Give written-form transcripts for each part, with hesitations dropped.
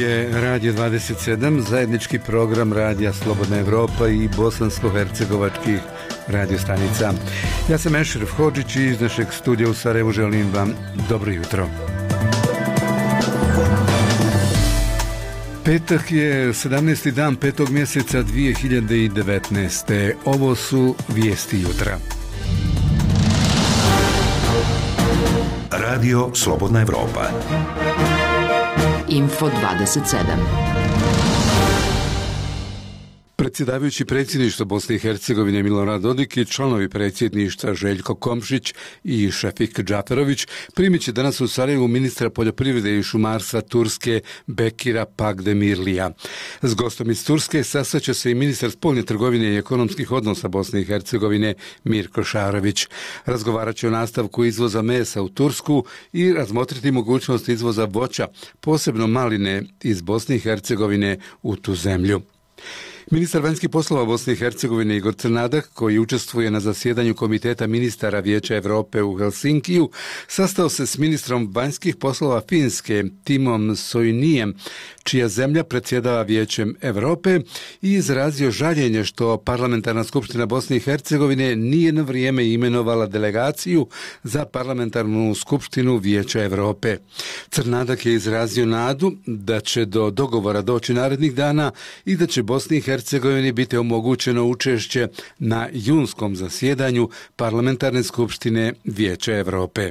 je Radio 27, zajednički program Radija Slobodna Evropa i bosansko-hercegovačkih radiostanica. Ja sam Ešref Hodžić i iz našeg studija u Sarajevu želim vam dobro jutro. Petak je 17. dan 5. mjeseca 2019. Ovo su vijesti jutra. Radio Slobodna Evropa. Info 27. Predsjedavajući predsjedništva Bosne i Hercegovine Milorad Dodik i članovi predsjedništva Željko Komšić i Šefik Džaferović primit će danas u Sarajevu ministra poljoprivrede i šumarstva Turske Bekira Pagdemirlija. S gostom iz Turske sastaće se i ministar spoljne trgovine i ekonomskih odnosa Bosne i Hercegovine Mirko Šarović. Razgovarat će o nastavku izvoza mesa u Tursku i razmotriti mogućnost izvoza voća, posebno maline iz Bosne i Hercegovine u tu zemlju. Ministar vanjskih poslova Bosne i Hercegovine Igor Crnadak, koji učestvuje na zasjedanju Komiteta ministara Vijeća Europe u Helsinkiju, sastao se s ministrom vanjskih poslova Finske Timom Soinijem, čija zemlja predsjedava Vijećem Europe, i izrazio žaljenje što Parlamentarna skupština Bosne i Hercegovine nije na vrijeme imenovala delegaciju za Parlamentarnu skupštinu Vijeća Europe. Crnadak je izrazio nadu da će do dogovora doći narednih dana i da će Bosni i Hercegovini biti omogućeno učešće na junskom zasjedanju Parlamentarne skupštine Vijeća Europe.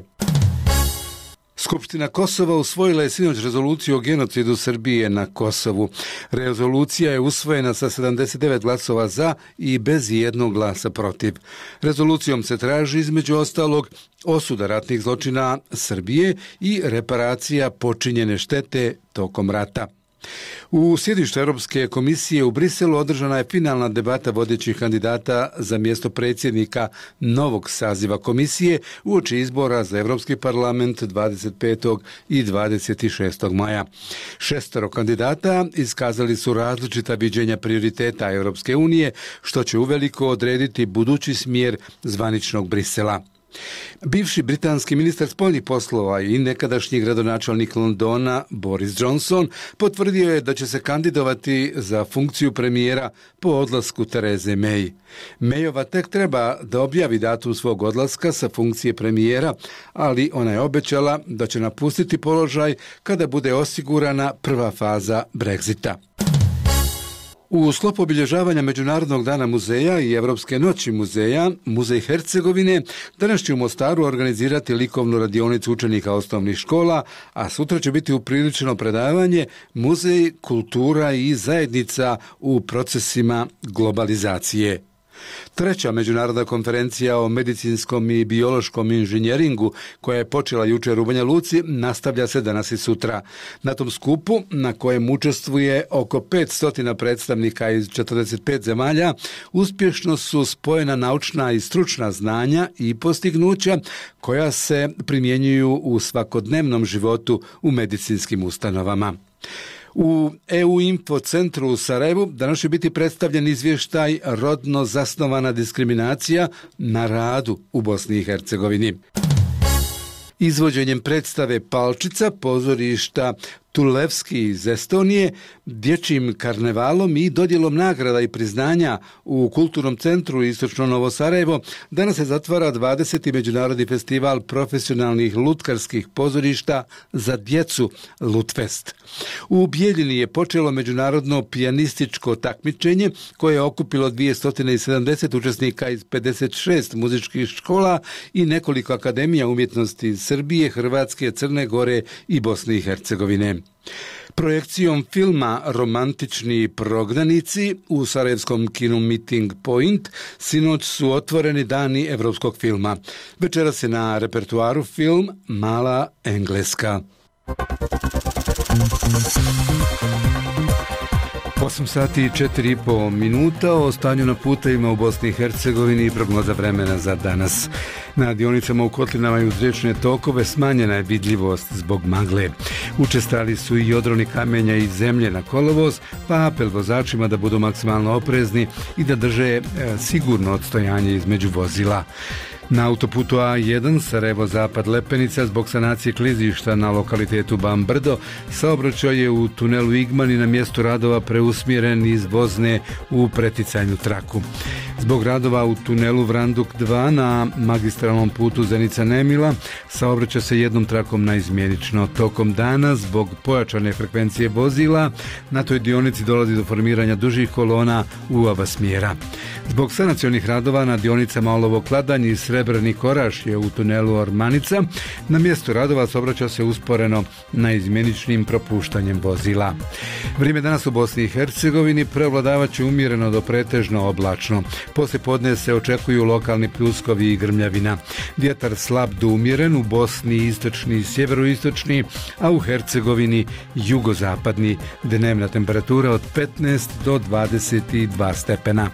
Skupština Kosova usvojila je sinoć rezoluciju o genocidu Srbije na Kosovu. Rezolucija je usvojena sa 79 glasova za i bez jednog glasa protiv. Rezolucijom se traži između ostalog osuda ratnih zločina Srbije i reparacija počinjene štete tokom rata. U sjedištu Europske komisije u Briselu održana je finalna debata vodećih kandidata za mjesto predsjednika novog saziva komisije uoči izbora za Europski parlament 25. i 26. maja. 6 kandidata iskazali su različita viđenja prioriteta Europske unije, što će uveliko odrediti budući smjer zvaničnog Brisela. Bivši britanski ministar spoljnih poslova i nekadašnji gradonačelnik Londona Boris Johnson potvrdio je da će se kandidovati za funkciju premijera po odlasku Therese May. Mayova tek treba da objavi datum svog odlaska sa funkcije premijera, ali ona je obećala da će napustiti položaj kada bude osigurana prva faza Brexita. U sklopu obilježavanja Međunarodnog dana muzeja i Evropske noći muzeja, Muzej Hercegovine danas će u Mostaru organizirati likovnu radionicu učenika osnovnih škola, a sutra će biti upriličeno predavanje Muzej, kultura i zajednica u procesima globalizacije. 3. međunarodna konferencija o medicinskom i biološkom inženjeringu, koja je počela jučer u Banja Luci, nastavlja se danas i sutra. Na tom skupu, na kojem učestvuje oko 500 predstavnika iz 45 zemalja, uspješno su spojena naučna i stručna znanja i postignuća koja se primjenjuju u svakodnevnom životu u medicinskim ustanovama. U EU Info centru u Sarajevu danas će biti predstavljen izvještaj rodno zasnovana diskriminacija na radu u Bosni i Hercegovini. Izvođenjem predstave Palčica pozorišta Tulevski iz Estonije, dječjim karnevalom i dodjelom nagrada i priznanja u Kulturnom centru Istočno Novo Sarajevo danas se zatvara 20. međunarodni festival profesionalnih lutkarskih pozorišta za djecu Lutfest. U Bijeljini je počelo međunarodno pijanističko takmičenje koje je okupilo 270 učesnika iz 56 muzičkih škola i nekoliko akademija umjetnosti iz Srbije, Hrvatske, Crne Gore i Bosne i Hercegovine. Projekcijom filma Romantični prognanici u sarajevskom kinu Meeting Point sinoć su otvoreni dani evropskog filma. Večeras je na repertuaru film Mala Engleska. 8 sati i 4,5 minuta o stanju na putevima u Bosni i Hercegovini i prognoza vremena za danas. Na dionicama u kotlinama i uz riječne tokove smanjena je vidljivost zbog magle. Učestali su i odroni kamenja i zemlje na kolovoz, pa apel vozačima da budu maksimalno oprezni i da drže sigurno odstojanje između vozila. Na autoputu A1 Sarajevo-Zapad Lepenica zbog sanacije klizišta na lokalitetu Bambrdo saobraćaj je u tunelu Igmani na mjestu radova preusmjeren iz vozne u preticajnu traku. Zbog radova u tunelu Vranduk 2 na magistralnom putu Zenica-Nemila saobraća se jednom trakom naizmjenično. Tokom dana zbog pojačane frekvencije vozila na toj dionici dolazi do formiranja dužih kolona u oba smjera. Zbog sanacionih radova na dionicama Olovo-Kladanj i Srebrni Koraš je u tunelu Ormanica na mjestu radova saobraća se usporeno naizmjeničnim propuštanjem vozila. Vrijeme danas u Bosni i Hercegovini prevladavaće umjereno do pretežno oblačno. Poslije podne se očekuju lokalni pljuskovi i grmljavina. Vjetar slab do umjeren u Bosni istočni i sjeveroistočni, a u Hercegovini jugozapadni. Dnevna temperatura od 15 do 22 stepena.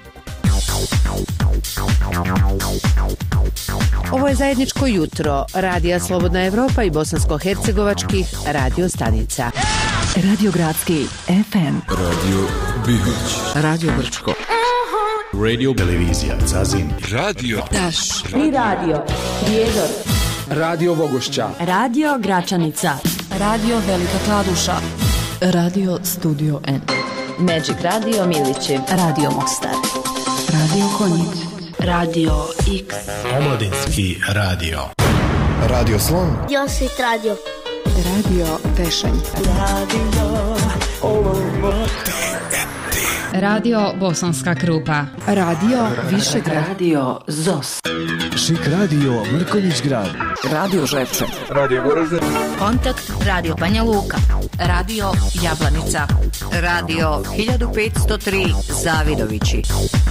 Ovo je zajedničko jutro Radija Slobodna Evropa i bosansko-hercegovačkih radio stanica. Radio Gradski FM, Radio Bihać, Radio Brčko, Radio Televizija Zazin, Radio Taš i Radio Prijedor, Radio Vogošća, Radio Gračanica, Radio Velika Kladuša, Radio Studio N, Magic Radio Milići, Radio Mostar, Radio Konjic, Radio X, Omladinski radio. Radio Slon, Josit Radio, Radio Tešanj, Radio Bosanska Krupa, Radio Višegrad, Radio ZOS, Šik radio Mrkonjić Grad, Radio Žepče, Radio Goražde, Kontakt Radio Banja Luka, Radio Jablanica, Radio 1503 Zavidovići.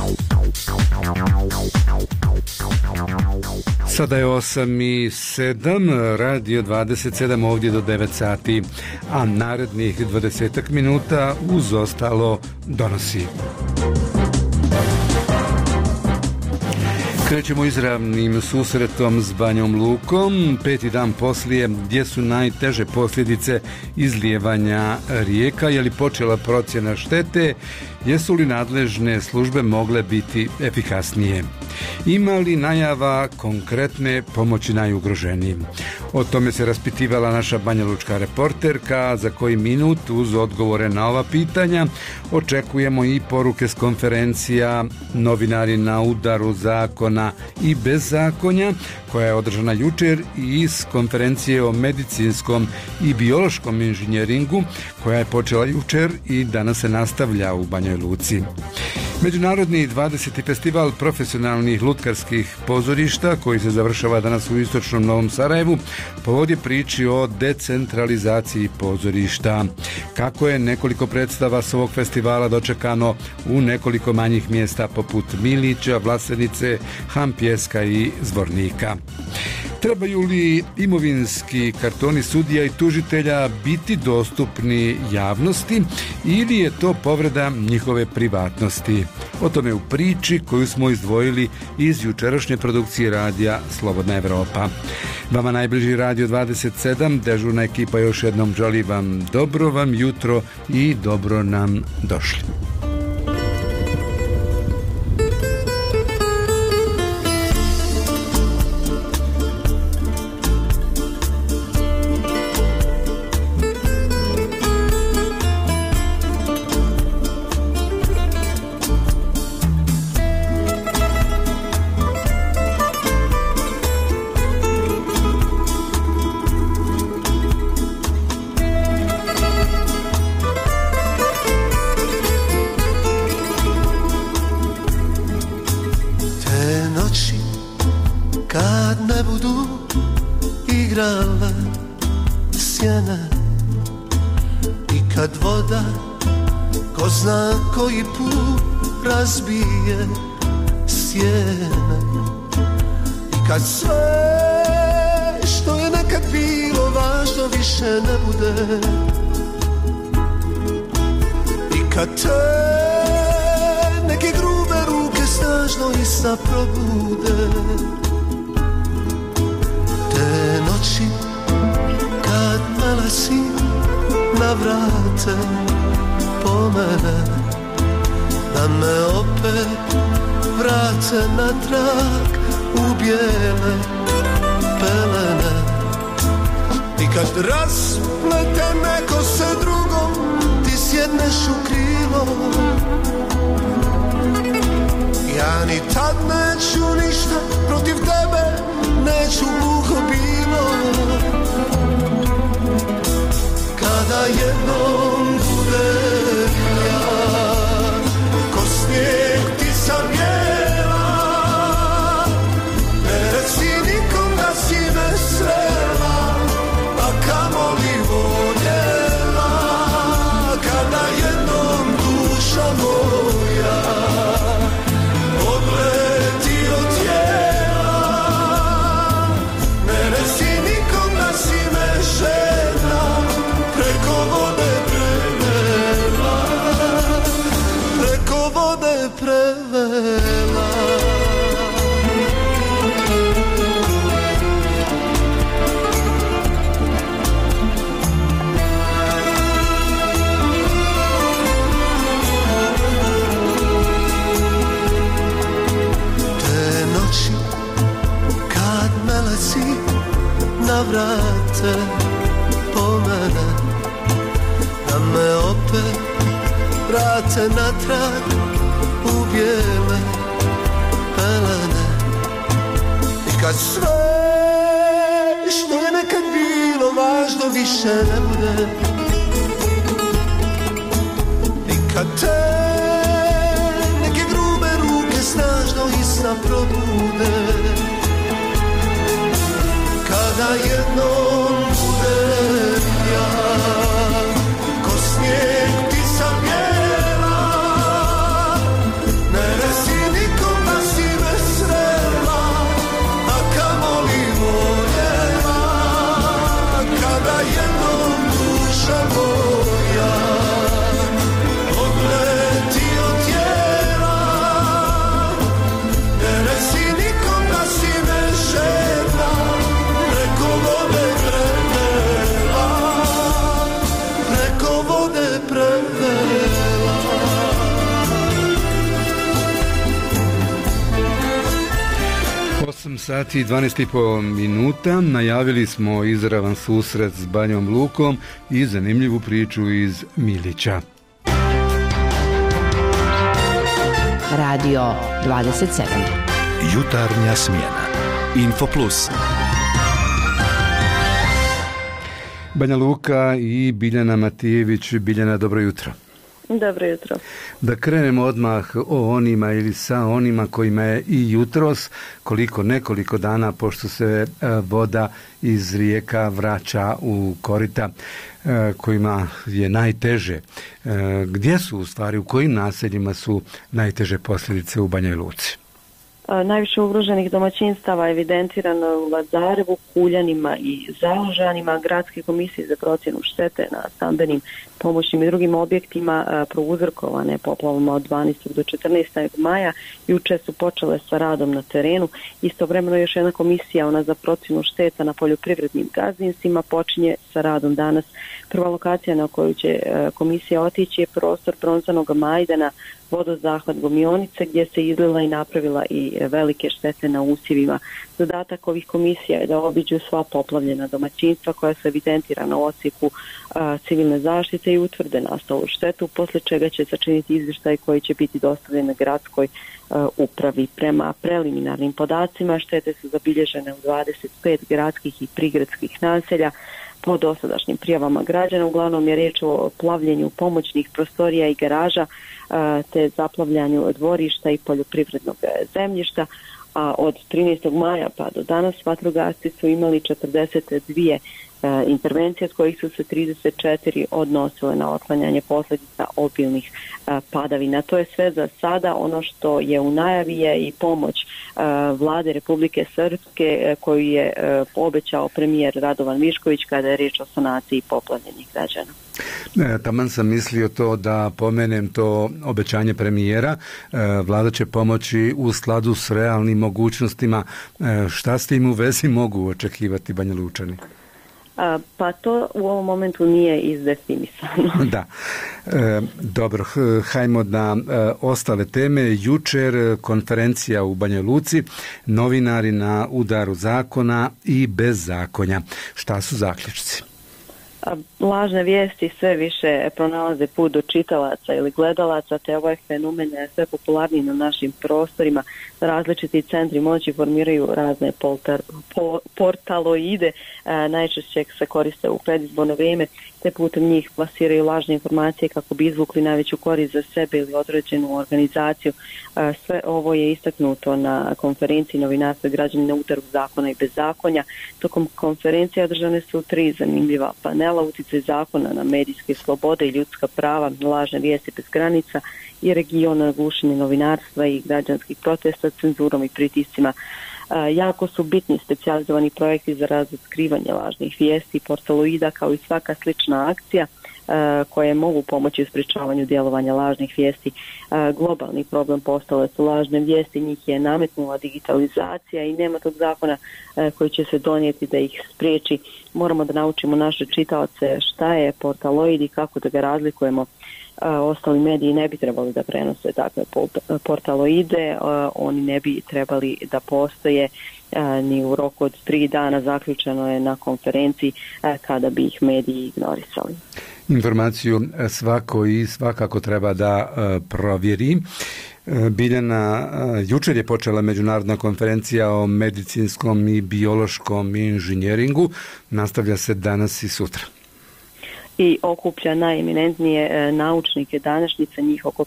Sada je 8:07, Radio 27 ovdje do 9 sati, a narednih 20 minuta uz ostalo donosi. Krećemo izravnim susretom s Banjom Lukom, 5. dan poslije, gdje su najteže posljedice izlijevanja rijeka, je li počela procjena štete, jesu li nadležne službe mogle biti efikasnije. Ima li najava konkretne pomoći najugroženijim? O tome se raspitivala naša banjalučka reporterka, za koji minut uz odgovore na ova pitanja očekujemo i poruke s konferencija Novinari na udaru zakona i bezzakonja, koja je održana jučer, i iz konferencije o medicinskom i biološkom inženjeringu, koja je počela jučer i danas se nastavlja u Banjoj Luci. Međunarodni 20. festival profesionalnih lutkarskih pozorišta, koji se završava danas u istočnom Novom Sarajevu, povod je priči o decentralizaciji pozorišta. Kako je nekoliko predstava s ovog festivala dočekano u nekoliko manjih mjesta poput Milića, Vlasenice, Hampjeska i Zvornika. Trebaju li imovinski kartoni sudija i tužitelja biti dostupni javnosti ili je to povreda njihove privatnosti? O tome u priči koju smo izdvojili iz jučerašnje produkcije radija Slobodna Evropa. Vama najbliži Radio 27, dežurna ekipa još jednom želi vam dobro vam jutro i dobro nam došli. Koji put razbije sjene i kad sve što je nekad bilo važno više ne bude, i kad te neke grube ruke snažno ista probude, te noći kad nalasi na vrate po mene, da me opet vrate natrag u bijele pelene. I kad rasplete neko se drugom, ti sjedneš u krilo. Ja ni tad neću ništa protiv tebe, neću gluho bilo. Kada jednom budem ja, ko snijeg ti sam bijela, ne reci nikom da si me srela, a kamoli voljela. Kada jednom duša moja odleti od tijela, ne reci nikom da si me žena, preko vode prevela, preko vode prevela. Te noći kad meleci navrate po mene, da me opet vrate natrag u bijele pelene. I kad sve što je nekad bilo važno više ne bude, i kad te neke grube ruke snažno iz sna probude, kada jednom budem ja, ko snijeg ti sam bijela, ne reci nikom da si me srela, a kamoli voljela. Kada jednom duša moja odleti od tijela, ne reci nikom da si me žena, preko vode prevela, preko vode prevela. 8 sati i 12,5 minuta. Najavili smo izravan susret s Banjom Lukom i zanimljivu priču iz Milića. Radio 27. Jutarnja smjena. Info Plus. Banja Luka i Biljana Matijević. Biljana, dobro jutro. Dobro jutro. Da krenemo odmah o onima ili sa onima kojima je i jutros, nekoliko dana pošto se voda iz rijeka vraća u korita, kojima je najteže. Gdje su u stvari, u kojim naseljima su najteže posljedice u Banjoj Luci? Najviše ugroženih domaćinstava je evidentirano u Lazarevu, Kuljanima i Založanima. Gradske komisije za procjenu štete na stambenim, pomoćnim i drugim objektima prouzrokovane poplavama od 12. do 14. maja juče su počele sa radom na terenu. Istovremeno još jedna komisija, ona za procjenu šteta na poljoprivrednim gazdinstvima, počinje sa radom danas. Prva lokacija na koju će komisija otići je prostor Bronzanog Majdana, vodozahvat Gomionice, gdje se izlila i napravila i velike štete na usjevima. Zadatak ovih komisija je da obiđu sva poplavljena domaćinstva koja su evidentirana u odsjeku civilne zaštite i utvrde nastalu štetu, poslije čega će sačiniti izvještaj koji će biti dostavljen gradskoj upravi. Prema preliminarnim podacima štete su zabilježene u 25 gradskih i prigradskih naselja. Po dosadašnjim prijavama građana uglavnom je riječ o plavljenju pomoćnih prostorija i garaža, te zaplavljanju dvorišta i poljoprivrednog zemljišta. A od 13. maja pa do danas vatrogasci su imali 42 intervencije, od kojih su se 34 odnosile na otklanjanje posljedica obilnih padavina. To je sve za sada. Ono što je u najavi je i pomoć vlade Republike Srpske koju je obećao premijer Radovan Mišković kada je riječ o sanaciji poplavljenih građana. Taman sam mislio to da pomenem to obećanje premijera. Vlada će pomoći u skladu s realnim mogućnostima. Šta s tim u vezi mogu očekivati Banja Lučani? Pa to u ovom momentu nije izdefinisano. Da. Dobro, hajmo na ostale teme. Jučer konferencija u Banja Luci, novinari na udaru zakona i bezzakonja. Šta su zaključci? Lažne vijesti sve više pronalaze put do čitalaca ili gledalaca, te ovaj fenomen je sve popularniji na našim prostorima. Različiti centri moći formiraju razne portaloide, najčešće se koriste u predizborno vrijeme, te putem njih plasiraju lažne informacije kako bi izvukli najveću korist za sebe ili određenu organizaciju. Sve ovo je istaknuto na konferenciji novinarstva i građani na udaru zakona i bezzakonja. Tokom konferencije održane su 3 zanimljiva panela: utjecaj zakona na medijske slobode i ljudska prava, lažne vijesti bez granica i region gušenje novinarstva i građanskih protesta, cenzurom i pritiscima. Jako su bitni specijalizovani projekti za razotkrivanje lažnih vijesti i portaloida, kao i svaka slična akcija koje mogu pomoći u sprječavanju djelovanja lažnih vijesti. Globalni problem postale su lažne vijesti, njih je nametnula digitalizacija i nema tog zakona koji će se donijeti da ih spriječi. Moramo da naučimo naše čitaoce šta je portaloid i kako da ga razlikujemo. Ostali mediji ne bi trebali da prenose takve portaloide, oni ne bi trebali da postoje ni u roku od 3 dana, zaključeno je na konferenciji, kada bi ih mediji ignorisali. Informaciju svako i svakako treba da provjeri. Biljana, jučer je počela međunarodna konferencija o medicinskom i biološkom inženjeringu, nastavlja se danas i sutra. I okuplja najeminentnije naučnike današnjice, njih oko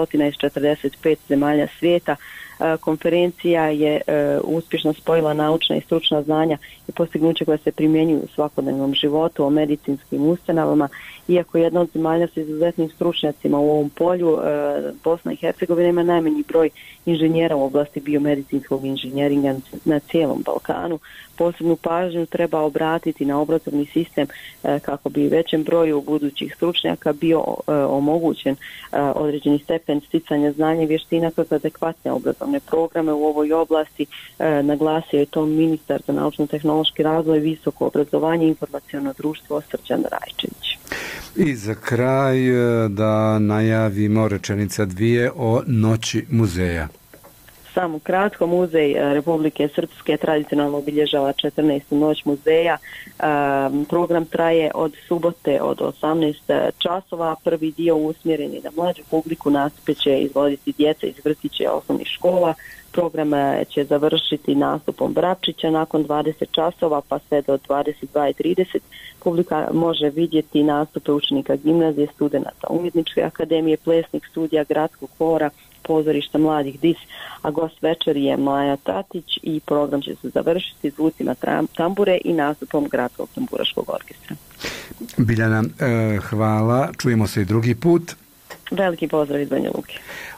545 zemalja svijeta. Konferencija je uspješno spojila naučna i stručna znanja i postignuće koje se primjenjuju u svakodnevnom životu o medicinskim ustanovama. Iako jedna od zemalja sa izuzetnim stručnjacima u ovom polju, Bosna i Hercegovina ima najmanji broj inženjera u oblasti biomedicinskog inženjeringa na cijelom Balkanu. Posebnu pažnju treba obratiti na obrazovni sistem kako bi većem broju budućih stručnjaka bio omogućen određeni stepen sticanja znanja i vještina kroz adekvatne obrazovne programe u ovoj oblasti. Naglasio je to ministar za naučno-tehnološki razvoj, visoko obrazovanje i informaciono društvo Srđan Rajčević. I za kraj da najavimo rečenica 2 o Noći muzeja. Samo kratko, Muzej Republike Srpske tradicionalno obilježava 14. Noć muzeja. Program traje od subote od 18 časova. Prvi dio usmjeren je na mlađu publiku, nastupe će izvoditi djeca iz vrtića i osnovnih škola. Program će završiti nastupom Brapčića nakon 20 časova pa sve do 22:30. Publika može vidjeti nastupe učenika gimnazije, studenata Umjetničke akademije, plesnih studija, gradskog hora, pozorišta mladih DIS, a gost večeri je Maja Tatić i program će se završiti zvucima tambure i nastupom Gradskog tamburaškog orkestra. Biljana, hvala. Čujemo se i drugi put. Veliki pozdrav iz Banja Luke.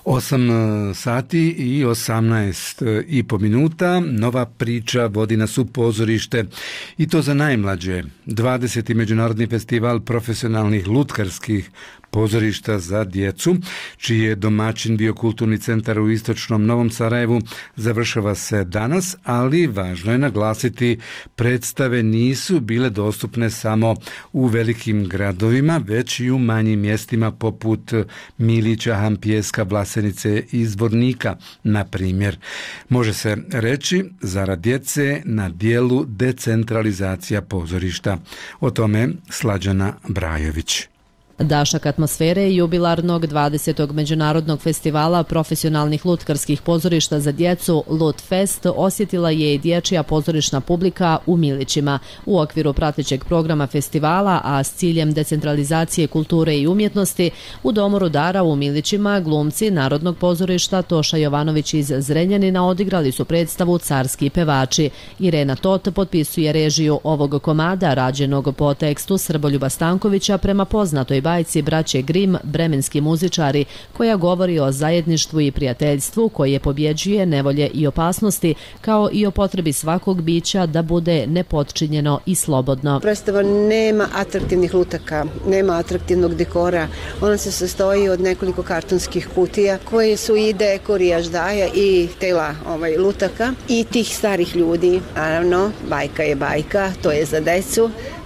8 sati i 18,5 minuta. Nova priča vodi nas u pozorište i to za najmlađe. 20. Međunarodni festival profesionalnih lutkarskih pozorišta za djecu, čiji je domaćin bio Kulturni centar u istočnom Novom Sarajevu, završava se danas, ali važno je naglasiti, predstave nisu bile dostupne samo u velikim gradovima, već i u manjim mjestima poput Milića, Hampijeska, Vlasenice i Zvornika, na primjer. Može se reći, zarad djece na dijelu decentralizacija pozorišta. O tome Slađana Brajović. Dašak atmosfere jubilarnog 20. Međunarodnog festivala profesionalnih lutkarskih pozorišta za djecu Lut Fest osjetila je i dječja pozorišna publika u Milićima. U okviru pratećeg programa festivala, a s ciljem decentralizacije kulture i umjetnosti, u Domu Rudara u Milićima glumci Narodnog pozorišta Toša Jovanović iz Zrenjanina odigrali su predstavu Carski pevači. Irena Tot potpisuje režiju ovog komada rađenog po tekstu Srboljuba Stankovića prema poznatoj bajci braće Grim, bremenski muzičari, koja govori o zajedništvu i prijateljstvu koje pobjeđuje nevolje i opasnosti, kao i o potrebi svakog bića da bude nepodčinjeno i slobodno. Predstava nema atraktivnih lutaka, nema atraktivnog dekora. Ona se sastoji od nekoliko kartonskih kutija koje su i dekor i aždaja i tela lutaka i tih starih ljudi. Naravno, bajka je bajka, to je za decu.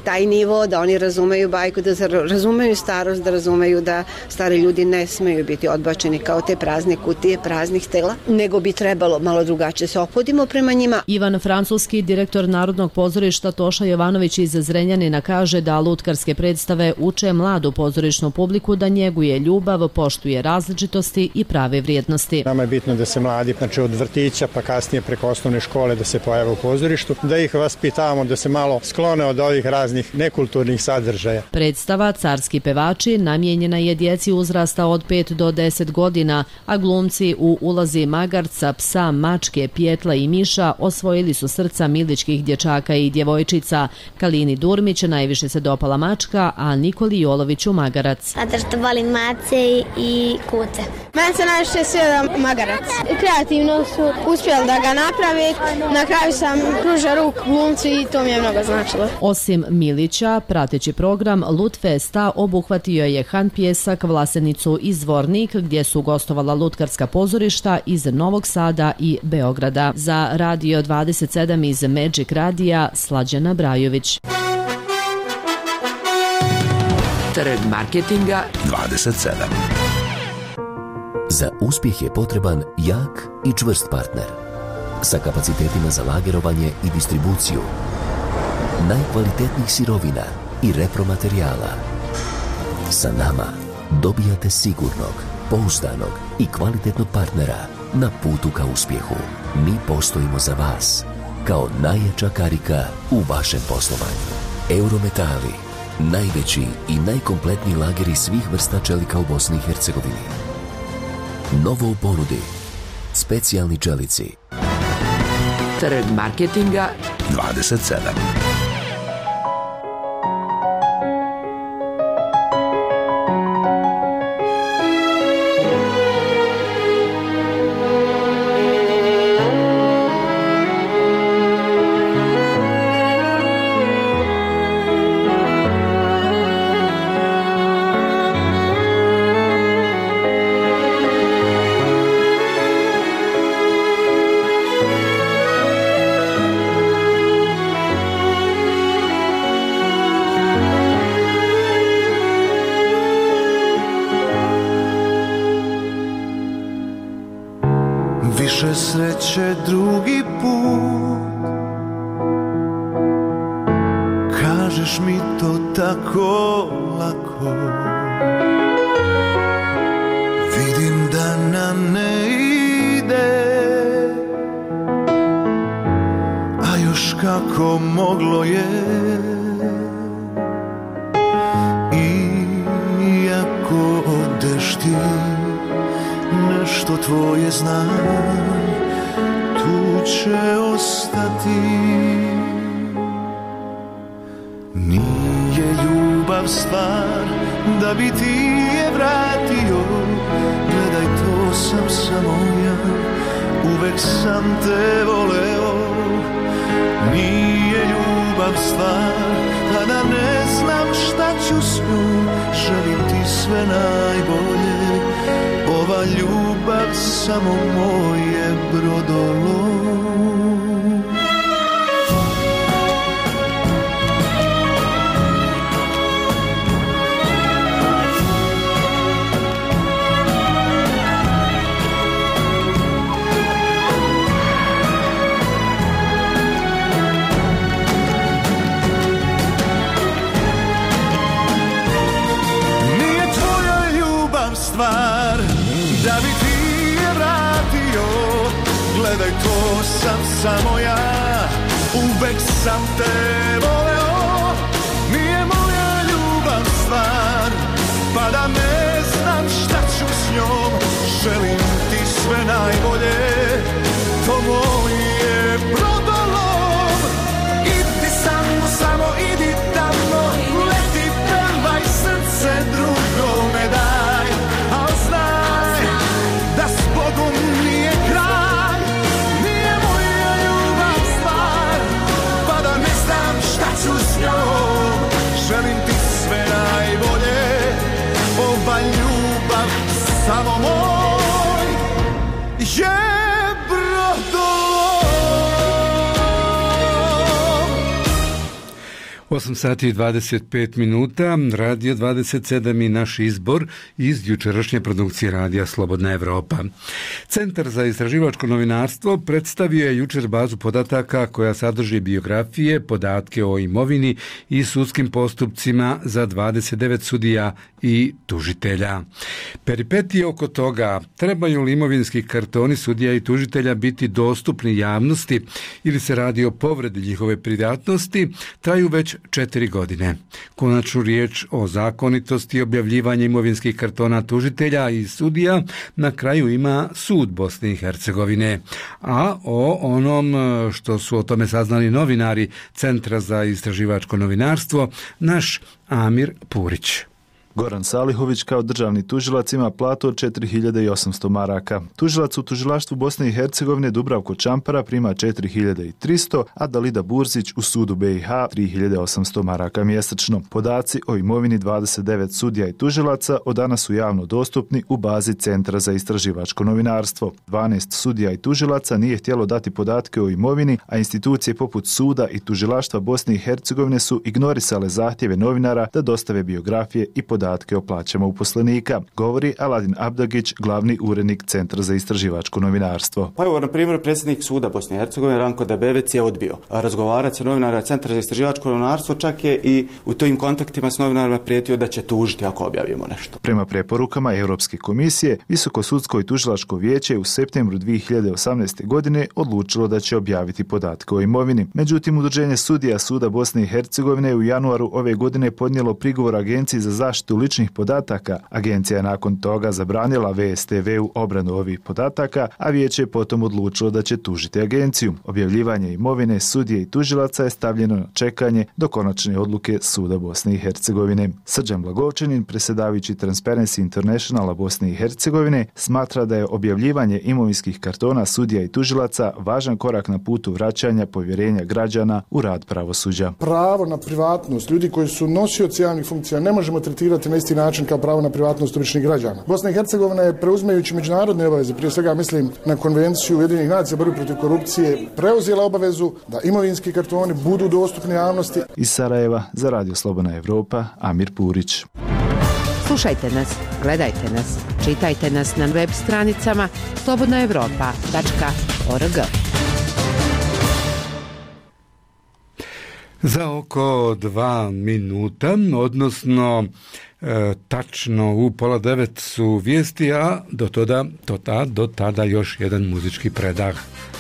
taj nivo da oni razumeju bajku, da razumeju starost, da razumeju da stari ljudi ne smeju biti odbačeni kao te prazne kutije, praznih tela, nego bi trebalo malo drugačije se ophodimo prema njima. Ivan Francuski, direktor Narodnog pozorišta Toša Jovanović iz Zrenjanina, kaže da lutkarske predstave uče mladu pozorišnu publiku da njeguje ljubav, poštuje različitosti i prave vrijednosti. Nama je bitno da se mladi, znači od vrtića pa kasnije preko osnovne škole da se pojave u pozorištu, da ih vaspitavamo, da se malo sklone od ovih raznih nekulturnih sadržaja. Predstava Carski pevači namijenjena je djeci uzrasta od 5 do 10 godina, a glumci u ulozi magarca, psa, mačke, pjetla i miša osvojili su srca miličkih dječaka i djevojčica. Kalini Durmić najviše se dopala mačka, a Nikoli Joloviću magarac. Zato što volim mace i kuce. Mene se najviše sviđa magarac. Kreativno su uspjeli da ga naprave. Na kraju sam pružao ruku glumcu i to mi je mnogo značilo. Osim Milića, prateći program Lutfesta obuhvatio je Han Pjesak, Vlasenicu i Zvornik, gdje su gostovala lutkarska pozorišta iz Novog Sada i Beograda. Za Radio 27 iz Magic Radija, Slađana Brajović. Trg marketinga 27. Za uspjeh je potreban jak i čvrst partner sa kapacitetima za lagerovanje i distribuciju najkvalitetnijih sirovina i repromaterijala. Sa nama dobijate sigurnog, pouzdanog i kvalitetnog partnera na putu ka uspjehu. Mi postojimo za vas kao najjača karika u vašem poslovanju. Eurometali, najveći i najkompletniji lageri svih vrsta čelika u Bosni i Hercegovini. Novo u ponudi, specijalni čelici. Trg marketinga 27. Više sreće drugi put, kažeš mi to tako lako. Vidim da nam ne ide, a još kako moglo je. Iako odeš ti, nešto tvoje znam, tu će ostati. Nije ljubav stvar da bi ti je vratio, gledaj to sam samo ja, uvek sam te voleo. Nije ljubav stvar, a da ne znam šta ću s njom, želim ti sve najbolje. Ova ljubav samo moje brodolo. Nije tvoja ljubav stvar da bi ti je vratio, gledaj to sam samo ja, uvek sam te voleo. Nije moja ljubav stvar, pa da ne znam šta ću s njom, želim ti sve najbolje, to moje brodolom. Idi samo idi tamo, leti pevaj, srce drugome daj, al znaj da s Bogom nije kraj. Nije moja ljubav stvar, pa da ne znam šta ću s njom, želim ti sve najbolje. Ova ljubav samo moj je brodolom. 8 sati i 25 minuta, Radio 27 i naš izbor iz jučerašnje produkcije Radija Slobodna Evropa. Centar za istraživačko novinarstvo predstavio je jučer bazu podataka koja sadrži biografije, podatke o imovini i sudskim postupcima za 29 sudija i tužitelja. Peripetije oko toga, trebaju li imovinski kartoni sudija i tužitelja biti dostupni javnosti ili se radi o povredi njihove privatnosti, traju već 4 godine. Konačnu riječ o zakonitosti objavljivanja imovinskih kartona tužitelja i sudija na kraju ima sud Bosne i Hercegovine. A o onom što su o tome saznali novinari Centra za istraživačko novinarstvo, naš Amir Purić. Goran Salihović kao državni tužilac ima platu od 4800 maraka. Tužilac u tužilaštvu Bosne i Hercegovine Dubravko Čampara prima 4300, a Dalida Burzić u sudu BiH 3800 maraka mjesečno. Podaci o imovini 29 sudija i tužilaca od danas su javno dostupni u bazi Centra za istraživačko novinarstvo. 12 sudija i tužilaca nije htjelo dati podatke o imovini, a institucije poput suda i tužilaštva Bosne i Hercegovine su ignorisale zahtjeve novinara da dostave biografije i podatke o plaćama uposlenika, govori Aladin Abdagić, glavni urednik Centra za istraživačko novinarstvo. Pa evo, na primjer, predsjednik suda Bosne i Hercegovine Ranko Dabevec je odbio razgovarati sa novinara Centra za istraživačko novinarstvo, čak je i u tim kontaktima s novinarima prijetio da će tužiti ako objavimo nešto. Prema preporukama Europske komisije, Visoko sudsko i tužilačko vijeće u septembru 2018. godine odlučilo da će objaviti podatke o imovini. Međutim, Udruženje sudija suda Bosne i Hercegovine u januaru ove godine podnijelo prigovor Agenciji za zaštitu ličnih podataka. Agencija je nakon toga zabranila VSTV-u obranu ovih podataka, a vijeće je potom odlučilo da će tužiti agenciju. Objavljivanje imovine sudije i tužilaca je stavljeno na čekanje do konačne odluke suda Bosne i Hercegovine. Srđan Blagovčanin, predsjedavajući Transparency Internationala Bosne i Hercegovine, smatra da je objavljivanje imovinskih kartona sudija i tužilaca važan korak na putu vraćanja povjerenja građana u rad pravosuđa. Pravo na privatnost ljudi koji su nosioci javnih funkcija ne možemo tretirati na isti način kao pravo na privatnost običnih građana. Bosna i Hercegovina je, preuzimajući međunarodne obaveze, prije svega mislim na Konvenciju Ujedinjenih nacija borbe protiv korupcije, preuzela obavezu da imovinski kartoni budu dostupni javnosti. Iz Sarajeva za Radio Slobodna Evropa, Amir Purić. Slušajte nas, gledajte nas, čitajte nas na web stranicama slobodnaevropa.org. Za oko 2 minuta, odnosno tačno u 8:30 su vijesti, a do tada još jedan muzički predah.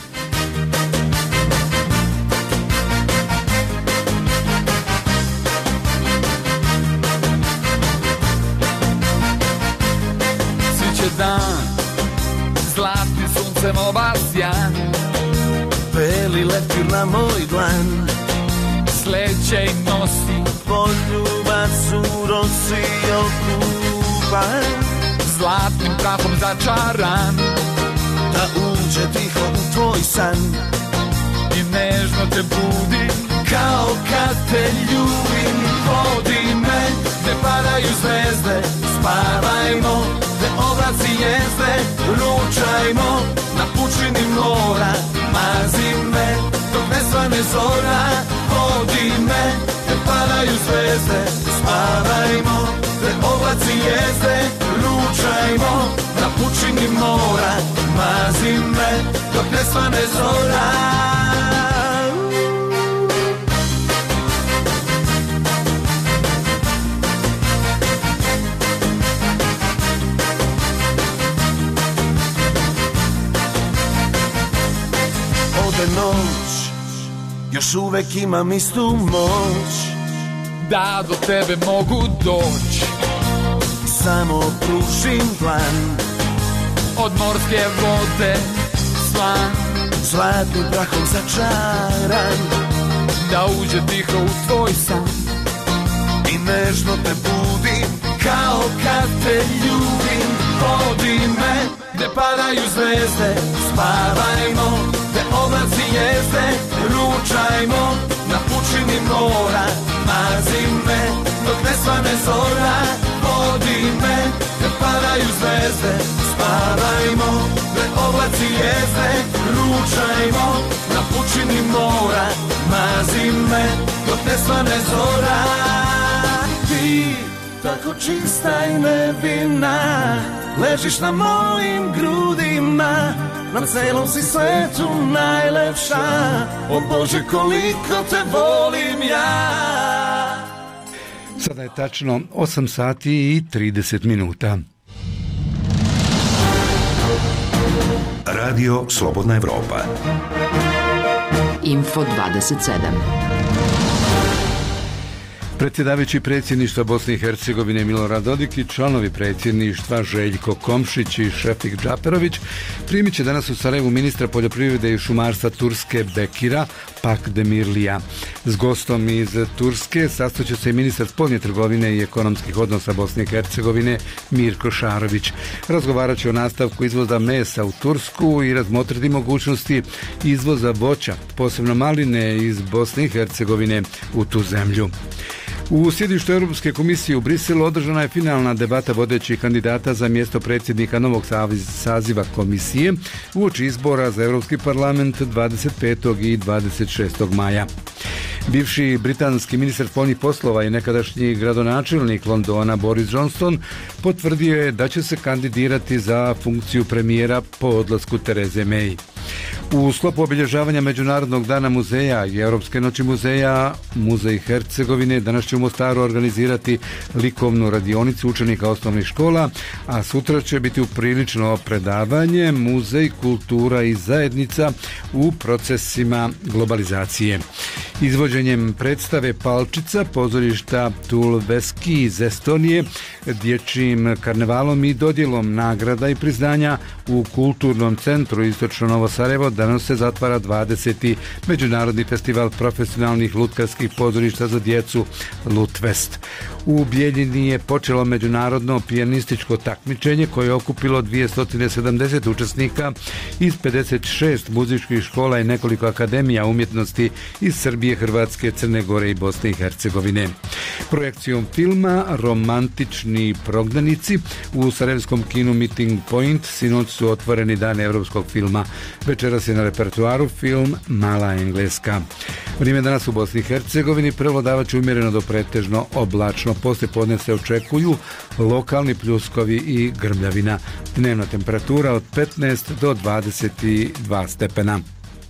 Sviće dan, zlatnim suncem obasjan, beli leptir na moj dlan, sleće i nosi poljubac u rosi okupan, zlatnim prahom začaran, da uđe tiho u tvoj san i nežno te budi kao kad te ljubim. Vodi me gde padaju zvezde, spavajmo gde oblaci jezde, ručajmo na pučini mora, mazi me dok ne svane zora. Vodi me gde padaju zvezde, spavajmo gde oblaci jezde, ručajmo na pučini mora, mazi me dok ne svane zora. Ode noć, još uvek imam istu moć da do tebe mogu doći. Samo pružim dlan, od morske vode slan, zlatnim prahom začaran, da uđe tiho u tvoj san i nežno te budim kao kad te ljubim. Vodi me gde padaju zvezde, spavajmo gde oblaci jezde, ručajmo na pučini mora, mazi me dok ne svane zora. Vodi me gde padaju zvezde, spavajmo gde oblaci jezde, ručajmo na pučini mora, mazi me dok ne svane zora. Ti, tako čista i nevina, ležiš na mojim grudima, na celom si svetu najlepša. O Bože, koliko te volim ja. Sada je tačno 8 sati i 30 minuta. Radio Slobodna Evropa. Info 27. Predsjedavajući predsjedništva Bosne i Hercegovine Milorad Dodik i članovi predsjedništva Željko Komšić i Šefik Džaperović primit će danas u Sarajevu ministra poljoprivrede i šumarstva Turske Bekira Pakdemirlija. S gostom iz Turske sastoće se i ministar spoljne trgovine i ekonomskih odnosa Bosne i Hercegovine Mirko Šarović. Razgovarat će o nastavku izvoza mesa u Tursku i razmotriti mogućnosti izvoza voća, posebno maline iz Bosne i Hercegovine u tu zemlju. U sjedištu Europske komisije u Briselu održana je finalna debata vodećih kandidata za mjesto predsjednika novog saziva komisije uoči izbora za Europski parlament 25. i 26. maja. Bivši britanski ministar spoljnih poslova i nekadašnji gradonačelnik Londona Boris Johnson potvrdio je da će se kandidirati za funkciju premijera po odlasku Tereze May. U sklopu obilježavanja Međunarodnog dana muzeja i Europske noći muzeja, Muzej Hercegovine danas će u Mostaru organizirati likovnu radionicu učenika osnovnih škola, a sutra će biti uprilično predavanje Muzej, kultura i zajednica u procesima globalizacije. Izvođenjem predstave Palčica pozorišta Tulveski iz Estonije, dječjim karnevalom i dodjelom nagrada i priznanja u Kulturnom centru Istočno Novo Sarajevo danas se zatvara 20. Međunarodni festival profesionalnih lutkarskih pozorišta za djecu Lutvest. U Bijeljini je počelo međunarodno pijanističko takmičenje koje je okupilo 270 učesnika iz 56 muzičkih škola i nekoliko akademija umjetnosti iz Srbije, Hrvatske, Crne Gore i Bosne i Hercegovine. Projekcijom filma Romantični prognanici u sarajevskom kinu Meeting Point sinoć su otvoreni dan evropskog filma. Večeras je na repertuaru film Mala Engleska. Vrijeme danas u Bosni i Hercegovini prevladavat će umjereno do pretežno oblačno. Poslije podne se očekuju lokalni pljuskovi i grmljavina. Dnevna temperatura od 15 do 22 stepena.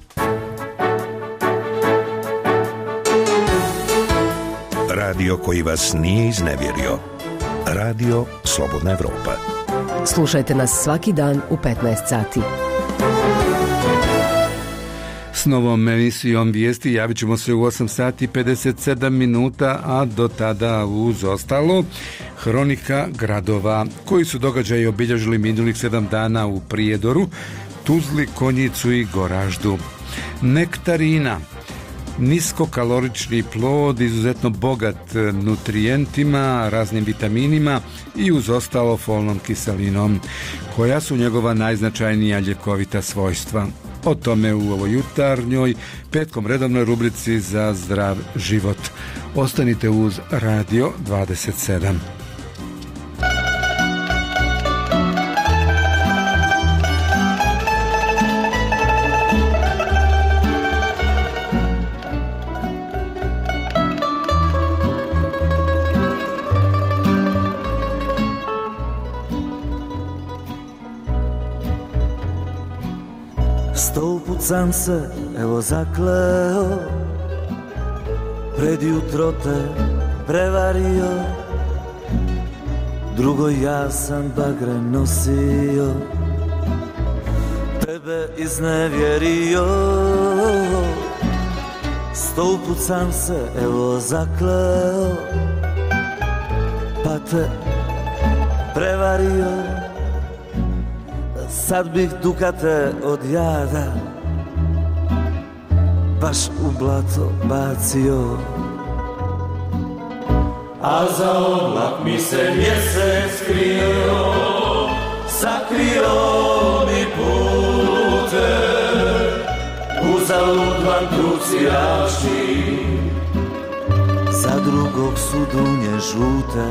Radio koji vas nije iznevjerio. Radio Slobodna Evropa. Slušajte nas svaki dan u 15 sati. S novom emisijom vijesti javit ćemo se u 8 sati 57 minuta, a do tada uz ostalo hronika gradova koji su događaji obilježili minulih 7 dana u Prijedoru, Tuzli, Konjicu i Goraždu. Nektarina, niskokalorični plod, izuzetno bogat nutrijentima, raznim vitaminima i uz ostalo folnom kiselinom, koja su njegova najznačajnija ljekovita svojstva. O tome u ovoj jutarnjoj, petkom redovnoj rubrici za zdrav život. Ostanite uz Radio 27. Sam se evo zakleo, pred jutro te prevario, drugo ja sam bagre nosio, tebe iznevjerio. 100 put sam se evo zakleo, pa te prevario. Sad bih dukate od jada baš u blato bacio, a za oblak mi se mjesec skrio, sakrio mi pute, uzalud vam truci raši, za drugog su dunje žute.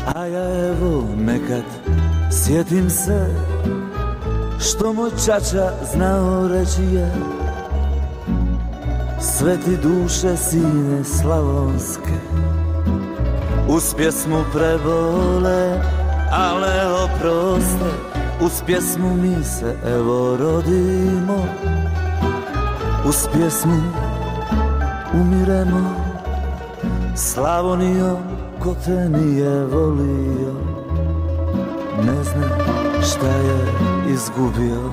a ja evo nekad sjetim se što moj čača znao reći je: sve ti duše sine slavonske uz pjesmu prebole, ale oproste, uz pjesmu mi se evo rodimo, uz pjesmu umiremo. Slavonijo, ko te nije volio, ne zna šta je izgubio.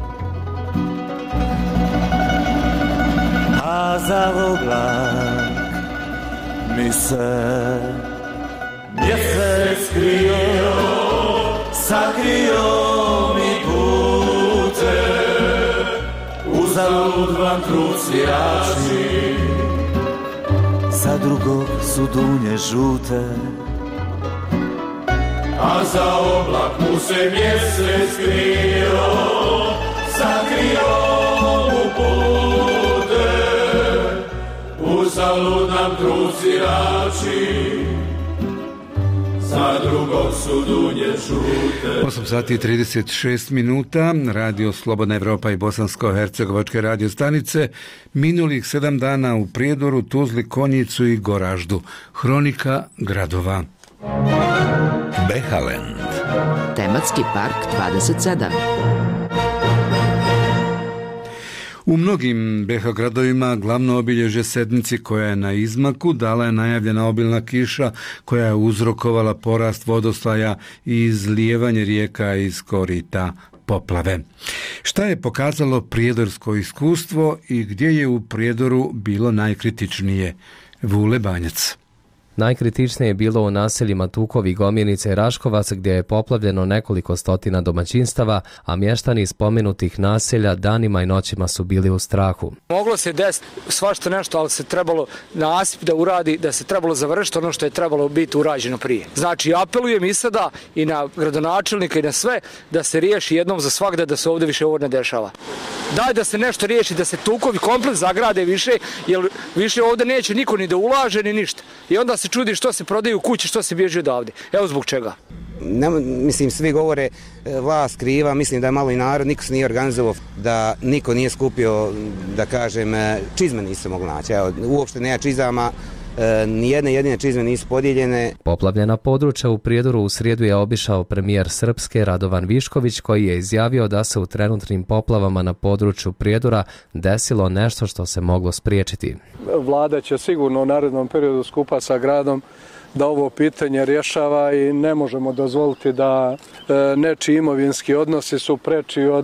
A za oblak mi se mjesec krio, sakrio mi pute, uzalud vam trucijači, za drugog su dunje žute. A za oblak mu se mjesec krio, sakrio mu pute, uzalud nam trucijači, za drugog su dunje žute. 8 sati i 36 minuta, Radio Slobodna Evropa i Bosansko-hercegovačke radio stanice, minulih 7 dana u Prijedoru, Tuzli, Konjicu i Goraždu. Hronika gradova. Behaland. Tematski park 27. U mnogim BiH gradovima glavno obilježje sedmici koja je na izmaku dala je najavljena obilna kiša koja je uzrokovala porast vodostaja i izlijevanje rijeka iz korita poplave. Šta je pokazalo prijedorsko iskustvo i gdje je u Prijedoru bilo najkritičnije? Vule Banjac. Najkritičnije je bilo u naseljima Tukovi, Gomjenica i Raškovac gdje je poplavljeno nekoliko stotina domaćinstava, a mještani iz spomenutih naselja danima i noćima su bili u strahu. Moglo se desiti svašta nešto, ali se trebalo nasip da uradi, da se trebalo završiti ono što je trebalo biti urađeno prije. Znači, apelujem i sada i na gradonačelnika i na sve da se riješi jednom za svagda da se ovdje više ovo ne dešava. Daj da se nešto riješi, da se Tukovi komplet zagrade više, jer više ovdje neće niko ni da ulaže ni ništa. I onda se čudi što se prodaju kuće, što se bježi odavde. Evo zbog čega. Mislim, svi govore vlast kriva, mislim da je malo i narod, niko se nije organizovao, da niko nije skupio, da kažem, čizme nisu mogli naći. Evo, uopšte nema čizama, nijedne jedine čizme nisu podijeljene. Poplavljena područja u Prijedoru u srijedu je obišao premijer Srpske Radovan Višković, koji je izjavio da se u trenutnim poplavama na području Prijedora desilo nešto što se moglo spriječiti. Vlada će sigurno u narednom periodu skupa sa gradom da ovo pitanje rješava i ne možemo dozvoliti da nečiji imovinski odnosi su preči od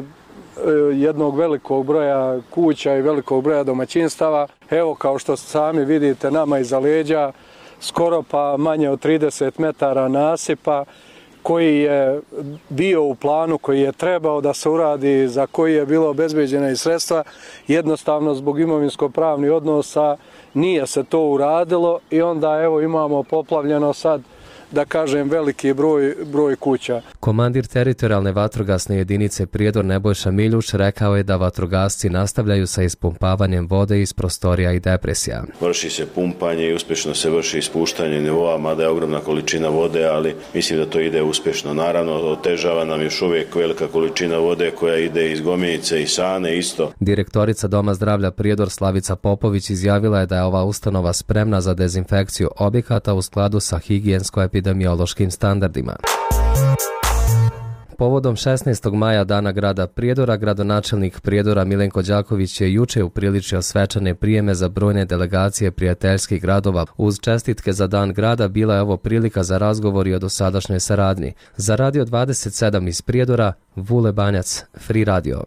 jednog velikog broja kuća i velikog broja domaćinstava. Evo, kao što sami vidite, nama iza leđa skoro pa manje od 30 metara nasipa koji je bio u planu, koji je trebao da se uradi, za koji je bilo obezbeđena i sredstva. Jednostavno zbog imovinsko-pravnih odnosa nije se to uradilo i onda evo imamo poplavljeno sad, da kažem, veliki broj kuća. Komandir teritorijalne vatrogasne jedinice Prijedor Nebojša Miljuš rekao je da vatrogasci nastavljaju sa ispumpavanjem vode iz prostorija i depresija. Vrši se pumpanje i uspješno se vrši ispuštanje nivoa, mada je ogromna količina vode, ali mislim da to ide uspješno. Naravno, otežava nam još uvijek velika količina vode koja ide iz Gomjenice i Sane isto. Direktorica Doma zdravlja Prijedor Slavica Popović izjavila je da je ova ustanova spremna za dezinfekciju objekata u skladu sa higijensko-epidemiološkim standardima. Povodom 16. maja dana grada Prijedora, gradonačelnik Prijedora Milenko Đaković je juče upriličio svečane prijeme za brojne delegacije prijateljskih gradova. Uz čestitke za dan grada bila je ovo prilika za razgovor i o dosadašnjoj saradnji. Za Radio 27 iz Prijedora, Vule Banjac, Free Radio.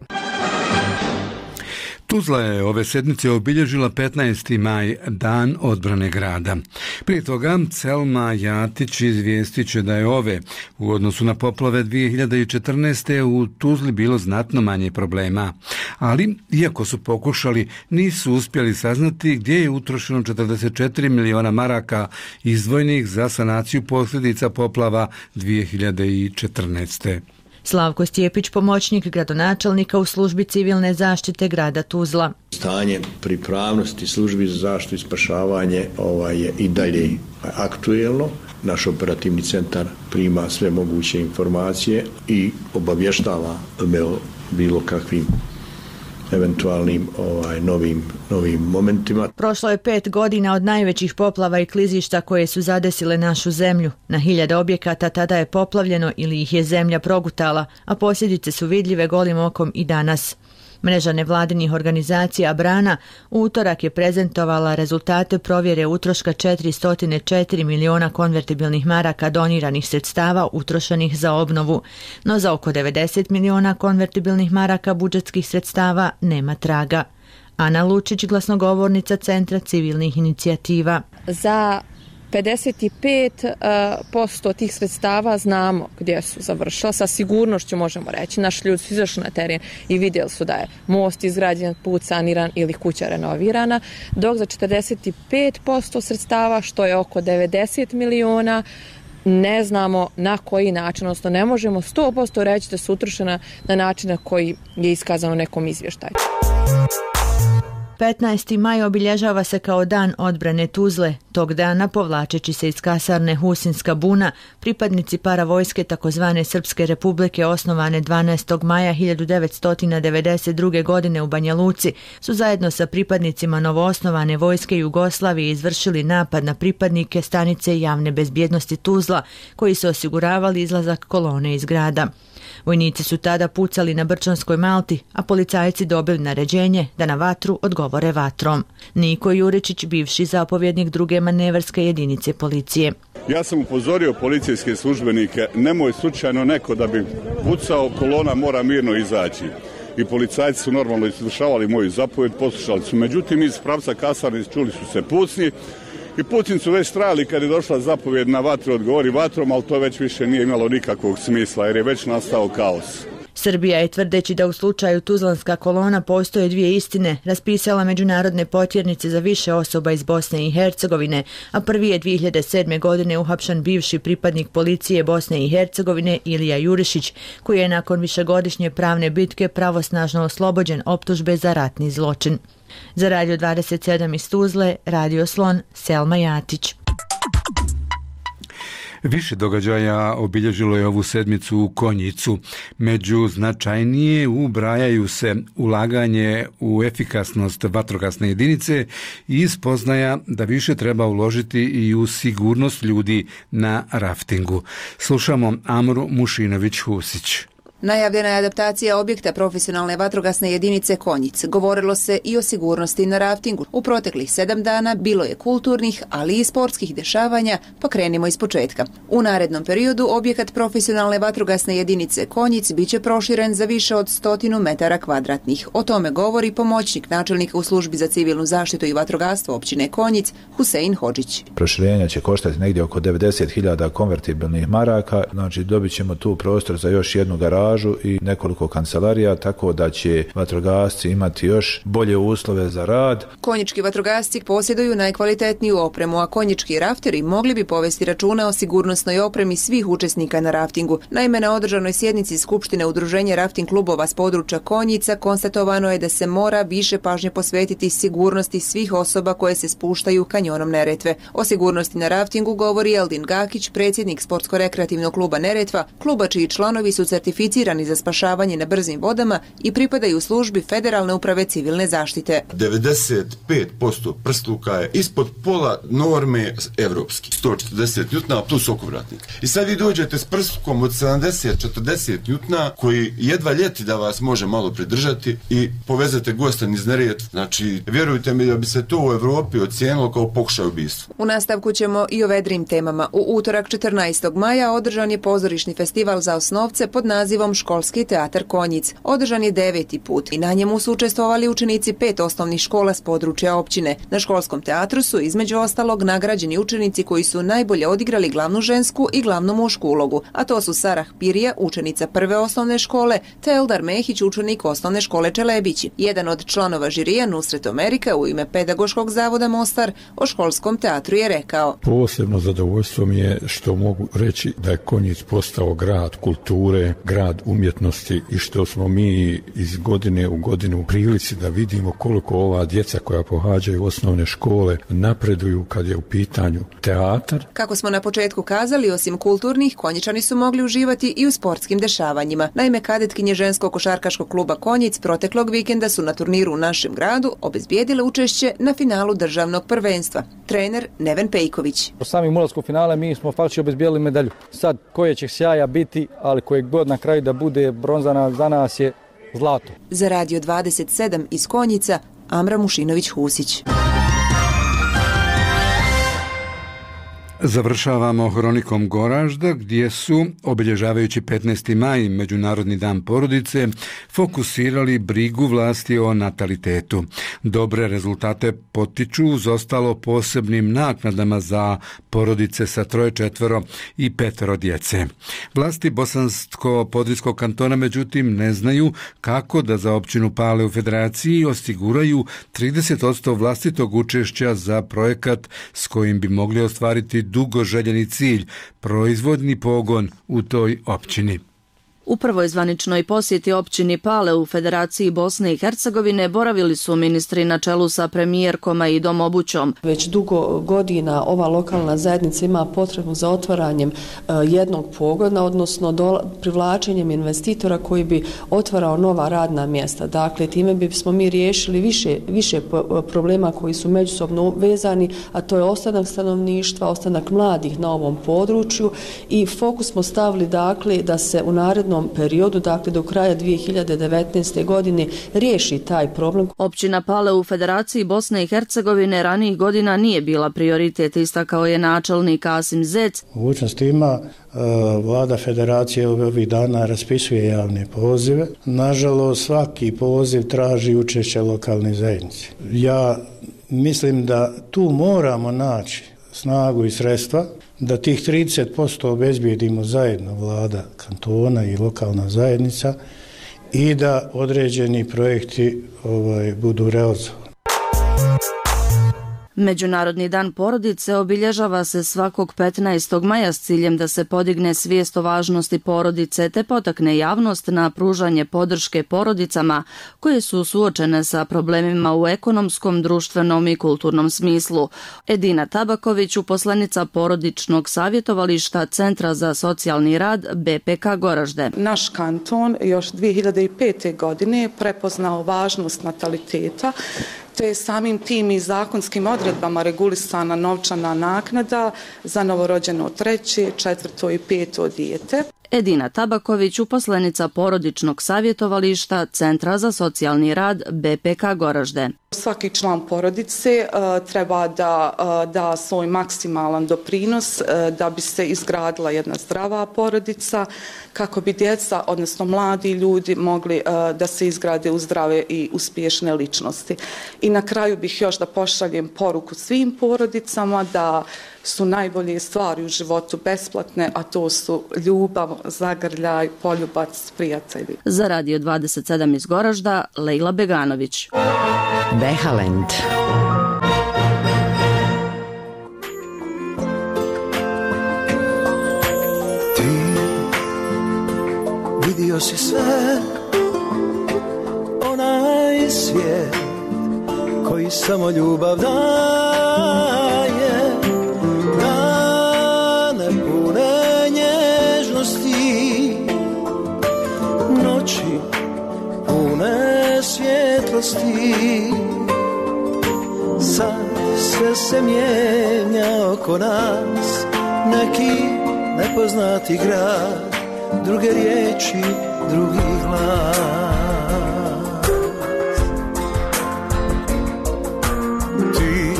Tuzla je ove sedmice obilježila 15. maj, dan odbrane grada. Prije toga Selma Jatić izvijestit će da je ove, u odnosu na poplave 2014. u Tuzli bilo znatno manje problema. Ali, iako su pokušali, nisu uspjeli saznati gdje je utrošeno 44 miliona maraka izdvojenih za sanaciju posljedica poplava 2014. Slavko Stjepić, pomoćnik gradonačelnika u službi civilne zaštite grada Tuzla. Stanje pripravnosti službi za zaštitu i spašavanje je i dalje aktuelno. naš operativni centar prima sve moguće informacije i obavještava me o bilo kakvim eventualnim novim momentima. Prošlo je 5 godina od najvećih poplava i klizišta koje su zadesile našu zemlju. Na 1000 objekata tada je poplavljeno ili ih je zemlja progutala, a posljedice su vidljive golim okom i danas. Mreža nevladinih organizacija Brana u utorak je prezentovala rezultate provjere utroška 404 miliona konvertibilnih maraka doniranih sredstava utrošenih za obnovu, no za oko 90 miliona konvertibilnih maraka budžetskih sredstava nema traga. Ana Lučić, glasnogovornica Centra civilnih inicijativa. Za 55% tih sredstava znamo gdje su završila, sa sigurnošću možemo reći. Naši ljudi su izašli na teren i vidjeli su da je most izgrađen, put saniran ili kuća renovirana, dok za 45% sredstava, što je oko 90 miliona, ne znamo na koji način, odnosno ne možemo 100% reći da su utrošena na način na koji je iskazano nekom izvještaju. 15. maj obilježava se kao dan odbrane Tuzle. Tog dana, povlačeći se iz kasarne Husinska buna, pripadnici paravojske takozvane Srpske republike osnovane 12. maja 1992. godine u Banja Luci su zajedno sa pripadnicima novoosnovane vojske Jugoslavije izvršili napad na pripadnike stanice javne bezbjednosti Tuzla, koji su osiguravali izlazak kolone iz grada. Vojnici su tada pucali na Brčanskoj Malti, a policajci dobili naređenje da na vatru odgovore vatrom. Niko Juričić, bivši zapovjednik 2. manevarske jedinice policije. Ja sam upozorio policijske službenike, nemoj slučajno neko da bi pucao, kolona mora mirno izaći. I policajci su normalno izvršavali moju zapovjed, poslušali su. Međutim, iz pravca kasarne čuli su se pucnji i pucnji su već trajali kad je došla zapovjed na vatru, odgovori vatrom, ali to već više nije imalo nikakvog smisla jer je već nastao kaos. Srbija je, tvrdeći da u slučaju Tuzlanska kolona postoje 2 istine, raspisala međunarodne potjernice za više osoba iz Bosne i Hercegovine, a prvi je 2007. godine uhapšen bivši pripadnik policije Bosne i Hercegovine Ilija Jurišić, koji je nakon višegodišnje pravne bitke pravosnažno oslobođen optužbe za ratni zločin. Za Radio 27 iz Tuzle, Radio Slon, Selma Jatić. Više događaja obilježilo je ovu sedmicu u Konjicu. Među značajnije ubrajaju se ulaganje u efikasnost vatrogasne jedinice i spoznaja da više treba uložiti i u sigurnost ljudi na raftingu. Slušamo Amru Mušinović-Husić. Najavljena je adaptacija objekta profesionalne vatrogasne jedinice Konjic. Govorilo se i o sigurnosti na raftingu. U proteklih 7 dana bilo je kulturnih, ali i sportskih dešavanja, pa krenimo iz početka. U narednom periodu objekat profesionalne vatrogasne jedinice Konjic biće proširen za više od 100 metara kvadratnih. O tome govori pomoćnik načelnika u službi za civilnu zaštitu i vatrogastvo općine Konjic, Husein Hodžić. Proširenja će koštati negdje oko 90.000 konvertibilnih maraka, znači dobit ćemo tu prostor za još jednu garažu i nekoliko kancelarija, tako da će vatrogasci imati još bolje uslove za rad. Konjički vatrogasci posjeduju najkvalitetniju opremu, a konjički rafteri mogli bi povesti računa o sigurnosnoj opremi svih učesnika na raftingu. Naime, na održanoj sjednici Skupštine Udruženja rafting klubova s područja Konjica konstatovano je da se mora više pažnje posvetiti sigurnosti svih osoba koje se spuštaju kanjonom Neretve. O sigurnosti na raftingu govori Eldin Gakić, predsjednik Sportsko-rekreativnog kluba Neretva, kluba čiji članovi su certificirani za spašavanje na brzim vodama i pripadaju službi Federalne uprave civilne zaštite. 95% prstluka je ispod pola norme evropski. 140 njutna plus okovratnik. I sad vi dođete s prstlukom od 70-40 njutna koji jedva ljeti da vas može malo pridržati i povezete gosta niz Neretvu. Znači, vjerujte mi da bi se to u Evropi ocijenilo kao pokušaj ubistva. U nastavku ćemo i o vedrim temama. U utorak 14. maja održan je pozorišni festival za osnovce pod nazivom Školski teatar Konjic. Održan je 9. put i na njemu su učestvovali učenici 5 osnovnih škola s područja općine. Na školskom teatru su između ostalog nagrađeni učenici koji su najbolje odigrali glavnu žensku i glavnu mušku ulogu, a to su Sarah Pirija, učenica 1. osnovne škole, te Eldar Mehić, učenik osnovne škole Čelebići. Jedan od članova žirija, Nusret Amerika, u ime Pedagoškog zavoda Mostar, o školskom teatru je rekao: Posebno zadovoljstvo mi je što mogu reći da je Konjic postao grad kulture, grad rad umjetnosti i što smo mi iz godine u godinu u prilici da vidimo koliko ova djeca koja pohađaju osnovne škole napreduju kad je u pitanju teatar. Kako smo na početku kazali, osim kulturnih, Konjičani su mogli uživati i u sportskim dešavanjima. Naime, kadetkinje ženskog košarkaškog kluba Konjic proteklog vikenda su na turniru u našem gradu obezbijedile učešće na finalu državnog prvenstva. Trener Neven Pejković. U samim ulasku finale mi smo faktički obezbijedili medalju. Sad koje će sjaja biti, ali kojeg god na kraju da bude bronzana za nas je zlato. Za Radio 27 iz Konjica, Amra Mušinović-Husić. Završavamo hronikom Goražda gdje su, obilježavajući 15. maj, Međunarodni dan porodice, fokusirali brigu vlasti o natalitetu. Dobre rezultate potiču uz ostalo posebnim naknadama za porodice sa 3, 4 i 5 djece. Vlasti Bosansko-Podrinjskog kantona međutim ne znaju kako da za općinu Pale u Federaciji osiguraju 30% vlastitog učešća za projekat s kojim bi mogli ostvariti dugo željeni cilj, proizvodni pogon u toj općini. U prvoj zvaničnoj posjeti općini Pale u Federaciji Bosne i Hercegovine boravili su ministri na čelu sa premijerkom i Domobućom. Već dugo godina ova lokalna zajednica ima potrebu za otvaranjem jednog pogona, odnosno privlačenjem investitora koji bi otvarao nova radna mjesta. Dakle, time bismo mi riješili više problema koji su međusobno vezani, a to je ostanak stanovništva, ostanak mladih na ovom području i fokus smo stavili dakle da se u narednom periodu, dakle do kraja 2019. godine, riješi taj problem. Općina Pale u Federaciji Bosne i Hercegovine ranijih godina nije bila prioritet, istakao je načelnik Asim Zec. Mogućnost ima, vlada federacije ovih dana raspisuje javne pozive. Nažalost, svaki poziv traži učešće lokalne zajednice. Ja mislim da tu moramo naći snagu i sredstva da tih 30% obezbijedimo zajedno, vlada kantona i lokalna zajednica, i da određeni projekti budu realizovani. Međunarodni dan porodice obilježava se svakog 15. maja s ciljem da se podigne svijest o važnosti porodice te potakne javnost na pružanje podrške porodicama koje su suočene sa problemima u ekonomskom, društvenom i kulturnom smislu. Edina Tabaković, uposlenica porodičnog savjetovališta Centra za socijalni rad BPK Goražde. Naš kanton još 2005. godine prepoznao važnost nataliteta, te samim tim i zakonskim odredbama regulisana novčana naknada za novorođeno 3., 4. i 5. dijete. Edina Tabaković, uposlenica porodičnog savjetovališta Centra za socijalni rad BPK Goražde. Svaki član porodice treba da svoj maksimalan doprinos da bi se izgradila jedna zdrava porodica, kako bi djeca, odnosno mladi ljudi, mogli da se izgrade u zdrave i uspješne ličnosti. I na kraju bih još da pošaljem poruku svim porodicama da su najbolje stvari u životu besplatne, a to su ljubav, zagrljaj, poljubac, prijatelji. Za Radio 27 iz Goražda, Lejla Beganović. Behalend. Ti vidio si sve, onaj svijet koji samo ljubav daje, dane pune nježnosti, noći pune svjetlosti. Sad sve se mijenja oko nas, neki nepoznati grad, druge riječi, drugi glas. Ti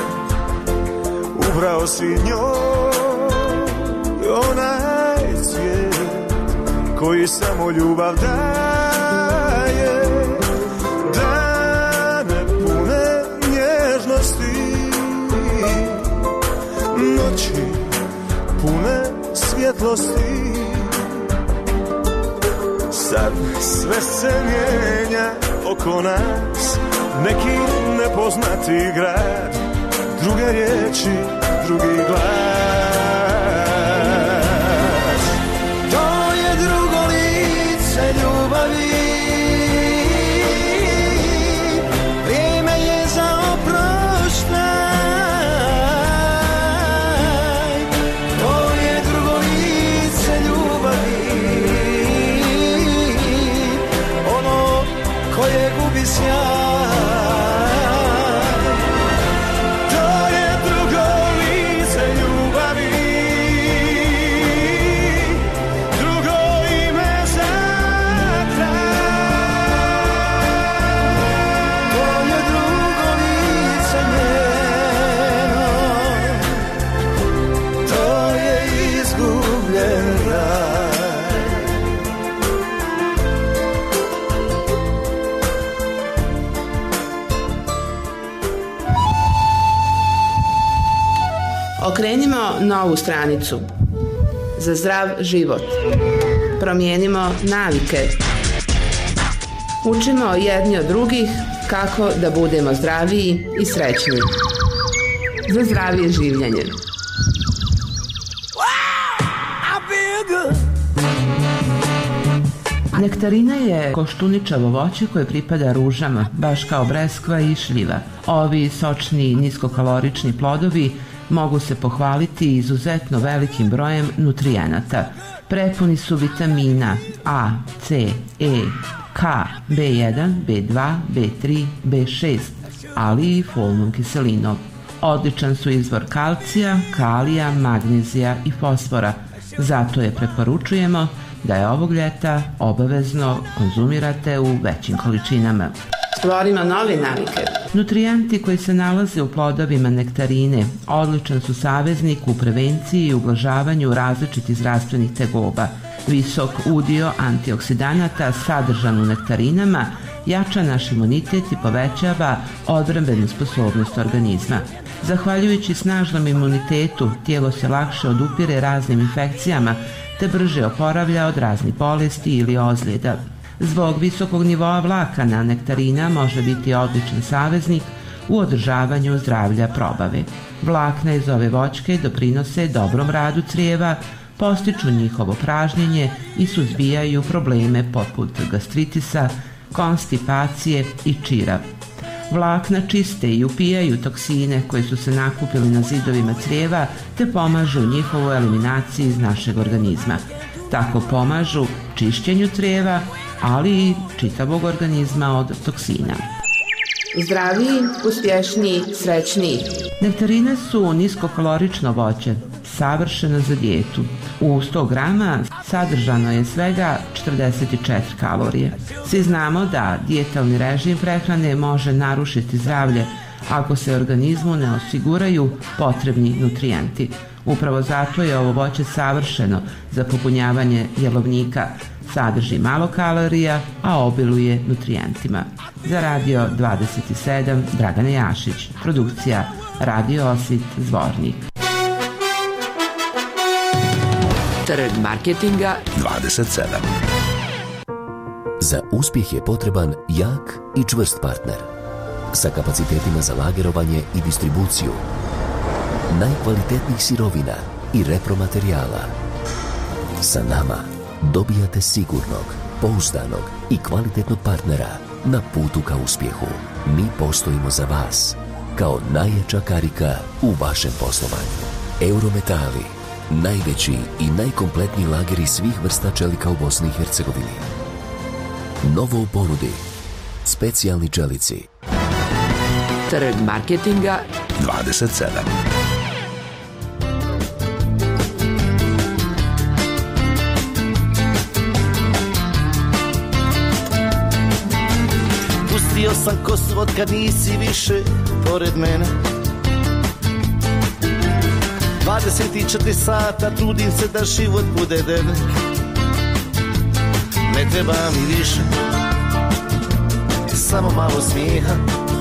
ubrao si njoj onaj svijet koji samo ljubav daje, dane pune nježnosti, noći pune svjetlosti. Sad sve se mijenja oko nas, neki nepoznati grad, druge riječi, drugi glas. To je drugo lice Okrenimo novu stranicu. Za zdrav život. Promijenimo navike. Učimo jedni od drugih kako da budemo zdraviji i srećni. Za zdravije življenje. Nektarina je koštuničavo voće koje pripada ružama, baš kao breskva i šljiva. Ovi sočni, niskokalorični plodovi mogu se pohvaliti izuzetno velikim brojem nutrijenata. Prepuni su vitamina A, C, E, K, B1, B2, B3, B6, ali i folnom kiselinom. Odličan su izvor kalcija, kalija, magnezija i fosfora. Zato je preporučujemo da je ovog ljeta obavezno konzumirate u većim količinama. Stvorimo nove navike. Nutrijenti koji se nalaze u plodovima nektarine odličan su saveznik u prevenciji i ublažavanju različitih zdravstvenih tegoba. Visok udio antioksidanata sadržan u nektarinama jača naš imunitet i povećava odbrambenu sposobnost organizma. Zahvaljujući snažnom imunitetu, tijelo se lakše odupire raznim infekcijama te brže oporavlja od raznih bolesti ili ozljeda. Zbog visokog nivoa vlakana nektarina može biti odličan saveznik u održavanju zdravlja probave. Vlakna iz ove voćke doprinose dobrom radu crijeva, postiču njihovo pražnjenje i suzbijaju probleme poput gastritisa, konstipacije i čira. Vlakna čiste i upijaju toksine koji su se nakupili na zidovima crijeva te pomažu njihovu eliminaciji iz našeg organizma. Tako pomažu čišćenju crijeva, ali i čitavog organizma od toksina. Zdraviji, uspješniji, srećniji. Nektarine su niskokalorično voće, savršeno za dijetu. U 100 grama sadržano je svega 44 kalorije. Svi znamo da dijetalni režim prehrane može narušiti zdravlje ako se organizmu ne osiguraju potrebni nutrijenti. Upravo zato je ovo voće savršeno za popunjavanje jelovnika. Sadrži malo kalorija, a obiluje nutrijentima. Za Radio 27, Dragana Jašić. Produkcija Radio Osvit, Zvornik. Trg marketinga 27. Za uspjeh je potreban jak i čvrst partner sa kapacitetima za lagerovanje i distribuciju najkvalitetnijih sirovina i repromaterijala. Sa nama dobijate sigurnog, pouzdanog i kvalitetnog partnera na putu ka uspjehu. Mi postojimo za vas kao najjača karika u vašem poslovanju. Eurometali, najveći i najkompletniji lageri svih vrsta čelika u Bosni i Hercegovini. Novo u ponudi, specijalni čelici. Trg marketinga 27. Pustio sam kosu od kad nisi više pored mene. 24 sata trudim se da život bude debel. Ne treba mi više, samo malo smijeha,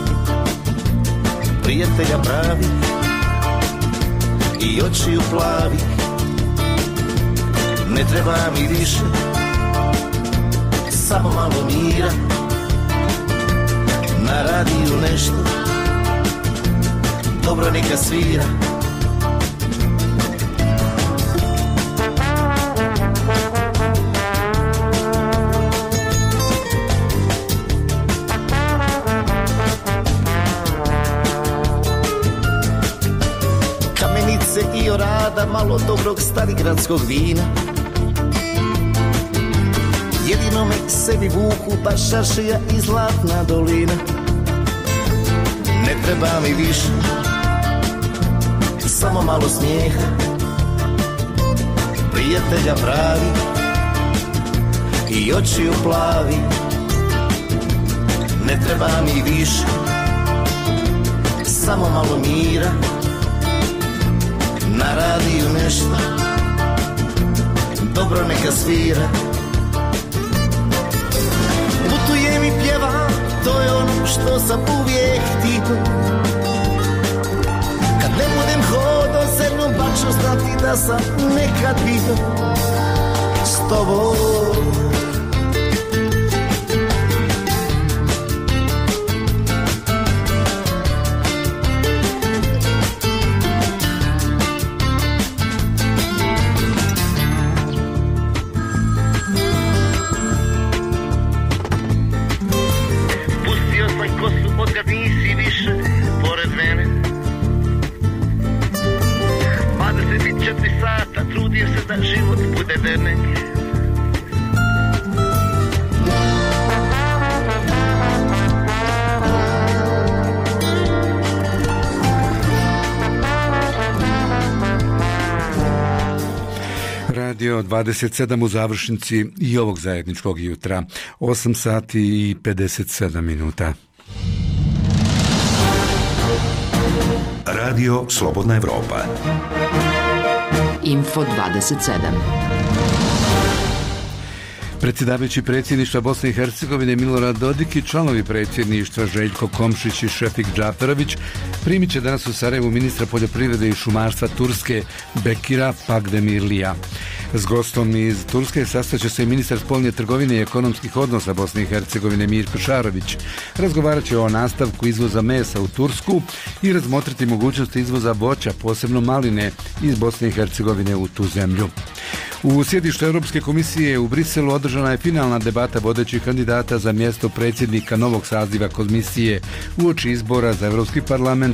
prijatelja pravi i očiju plavi. Ne treba mi više, samo malo mira, na radiju nešto dobro neka svira. Kamenice i orada, malo dobrog starigradskog vina. Jedino me sebi vuku baš šaršija i Zlatna dolina. Ne treba mi više, samo malo smijeha, prijatelja pravi i očiju plavi. Ne treba mi više, samo malo mira, na radiju nešto dobro neka svira. Putujem i pjevam, to je ono što sam uvijek htio. Kad ne budem hodo, zrno da sam nekad bio s tobom. Pustio sam kosu od kad nisi više pored mene. 24 sata trudim se da život bude dernek. Radio 27 u završnici i ovog zajedničkog jutra. 8 sati i 57 minuta. Radio Slobodna Evropa. Info 27. Predsjedavajući predsjedništva Bosne i Hercegovine Milorad Dodik i članovi predsjedništva Željko Komšić i Šefik Džaferović primit će danas u Sarajevu ministra poljoprivrede i šumarstva Turske Bekira Pagdemirlija. S gostom iz Turske sastaće se i ministar spoljne trgovine i ekonomskih odnosa Bosne i Hercegovine Mirko Šarović. Razgovarat će o nastavku izvoza mesa u Tursku i razmotriti mogućnosti izvoza voća, posebno maline, iz Bosne i Hercegovine u tu zemlju. U sjedištu Europske komisije u Briselu održana je finalna debata vodećih kandidata za mjesto predsjednika novog saziva komisije uoči izbora za Europski parlament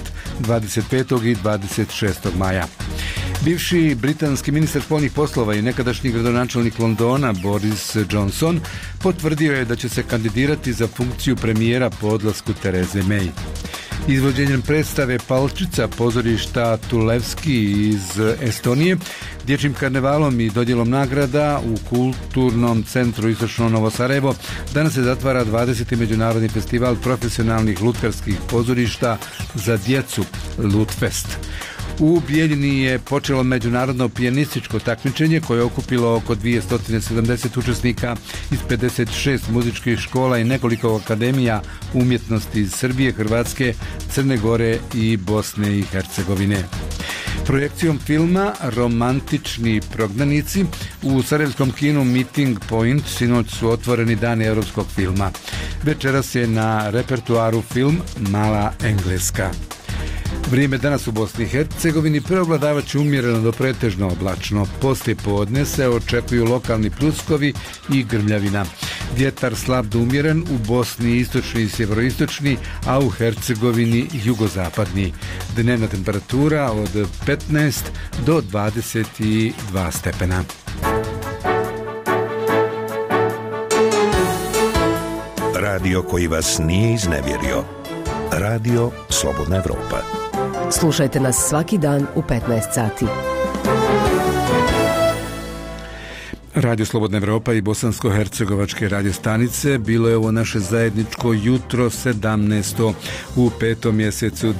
25. i 26. maja. Bivši britanski ministar spoljnih poslova i nekadašnji gradonačelnik Londona Boris Johnson potvrdio je da će se kandidirati za funkciju premijera po odlasku Tereze May. Izvođenjem predstave Palčica pozorišta Tulevski iz Estonije, dječjim karnevalom i dodjelom nagrada u kulturnom centru Istočno Novo Sarajevo danas se zatvara 20. međunarodni festival profesionalnih lutkarskih pozorišta za djecu Lutfest. U Bijeljini je počelo međunarodno pijanističko takmičenje koje je okupilo oko 270 učesnika iz 56 muzičkih škola i nekoliko akademija umjetnosti iz Srbije, Hrvatske, Crne Gore i Bosne i Hercegovine. Projekcijom filma Romantični prognanici u sarajevskom kinu Meeting Point sinoć su otvoreni dani europskog filma. Večeras je na repertuaru film Mala Engleska. Vrijeme danas u Bosni i Hercegovini preovladavat će umjereno do pretežno oblačno. Poslije podne se očekuju lokalni pljuskovi i grmljavina. Vjetar slab do umjeren u Bosni istočni i sjeveroistočni, a u Hercegovini jugozapadni. Dnevna temperatura od 15 do 22 stepena. Radio koji vas nije iznevjerio. Radio Slobodna Evropa. Slušajte nas svaki dan u 15 sati. Radio Slobodna Evropa i bosansko-hercegovačke radiostanice bilo je ovo naše zajedničko jutro 17. u 5. mjesecu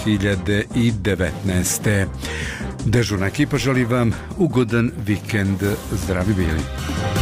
2019. Dežurna ekipa želi vam ugodan vikend. Zdravi bili.